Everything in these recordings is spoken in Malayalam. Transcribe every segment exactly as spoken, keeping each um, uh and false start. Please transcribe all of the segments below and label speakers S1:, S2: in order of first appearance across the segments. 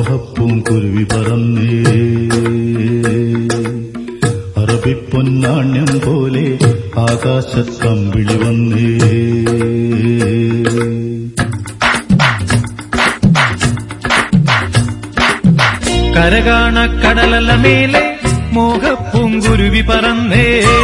S1: മോഹപ്പൂങ്കുരുവി പറന്നേ അറബിപ്പൊന്നാണ്യം പോലെ ആകാശത്തമ്പിളി വന്നേ.
S2: കരകാണ കടലല മേലെ മോഹപ്പൂങ്കുരുവി പറന്നേ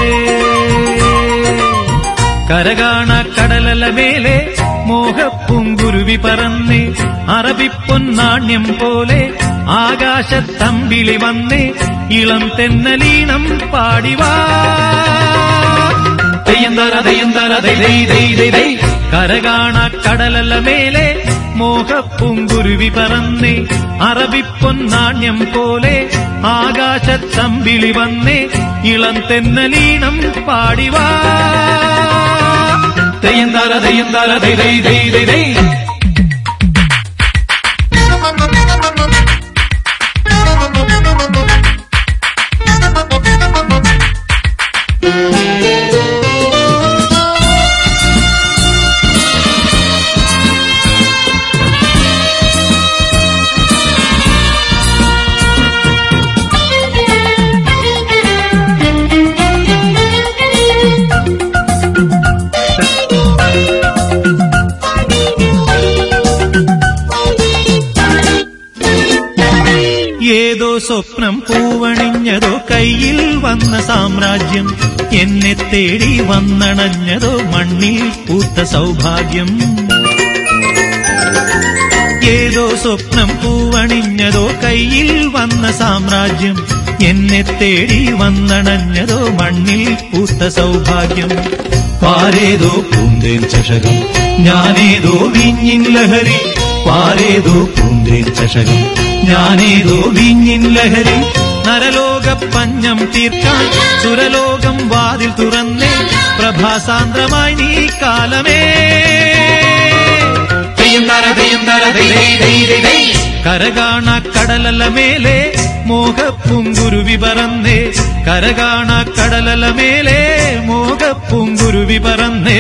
S2: കരകാണ കടലല മേലെ മോഹപ്പൂങ്കുരുവി പറന്നേ അറബിപ്പൊന്നാണ്യം പോലെ ആകാശത്തമ്പിളി വന്നേ ഇളം തെന്നലീണം പാടിവാ. കരകാണ കടലല മേലെ മോഹപ്പൂങ്കുരുവി പറന്നേ അറബിപ്പൊന്നാണ്യം പോലെ ആകാശത്തമ്പിളി വന്നേ ഇളം തെന്നലീണം പാടിവാ. തെയ്യന്താര തെയ്യന്താര ദൈ ദൈ ദൈ ദൈ ദൈ. ഏതോ സ്വപ്നം പൂവണിഞ്ഞതോ കയ്യിൽ വന്ന സാമ്രാജ്യം എന്നെ തേടി വന്നണഞ്ഞതോ മണ്ണിൽ പൂത്ത സൗഭാഗ്യം. ഏതോ സ്വപ്നം പൂവണിഞ്ഞതോ കയ്യിൽ വന്ന സാമ്രാജ്യം എന്നെ തേടി വന്നണഞ്ഞതോ മണ്ണിൽ പൂത്ത സൗഭാഗ്യം. പാരേതോ പൂന്തേൻ ചഷകം ഞാനേതോ വീഞ്ഞിൻ ലഹരി പാരേതോ പൂന്തേൻ ചഷകം ഞാനേതോ വീഞ്ഞിൻ ലഹരി. നരലോക പഞ്ഞം തീർക്കാൻ സുരലോകം വാതിൽ തുറന്നേ പ്രഭാസാന്ദ്രമായി നീ കാലമേ. കരകാണ കടലല മേലെ മോഹപ്പൂങ്കുരുവി പറന്നേ കരകാണ കടലല മേലെ മോഹപ്പൂങ്കുരുവി പറന്നേ.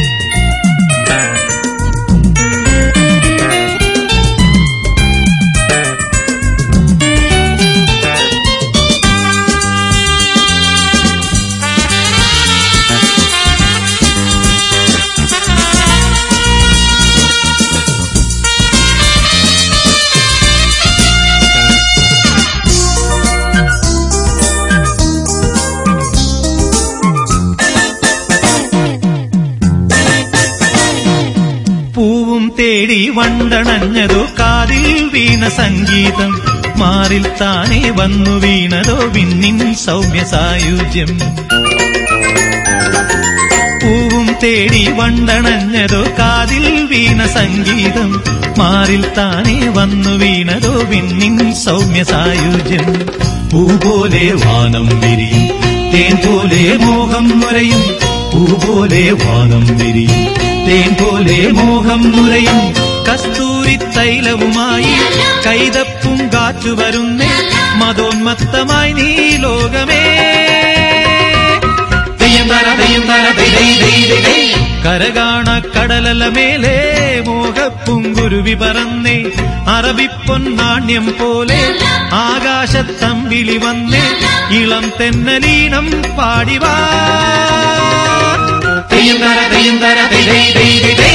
S2: പൂവും തേടി വണ്ടണഞ്ഞതോ കാതിൽ വീണ സംഗീതം മാറിൽ താനെ വന്നു വീണതോ വിണ്ണിൻ സൗമ്യ സായുജ്യം. പൂവും തേടി വണ്ടണഞ്ഞതോ കാതിൽ വീണ സംഗീതം മാറിൽ താനെ വന്നു വീണതോ വിണ്ണിൻ സൗമ്യ സായുജ്യം. പൂപോലെ വാനം വിരിയും തേൻ പോലെ മോഹം നുരയും പൂപോലെ വാനം വിരിയും തേൻ പോലെ മോഹം നുരയും. കസ്തൂരി തൈലവുമായി കൈതപ്പും കാറ്റു വരുന്നേ മതോന്മത്തമായി നീ ലോകമേ. കരകാണ കടലല മേലെ മോഹപ്പൂങ്കുരുവി പറന്നേ അറബിപ്പൊന്നാണ്യം പോലെ ആകാശത്തമ്പിളി വന്നേ ഇളം തെന്നലീണം പാടിവാ. തെയ്യന്താര തെയ്യന്താര ദൈ ദൈ ദൈ ദൈ.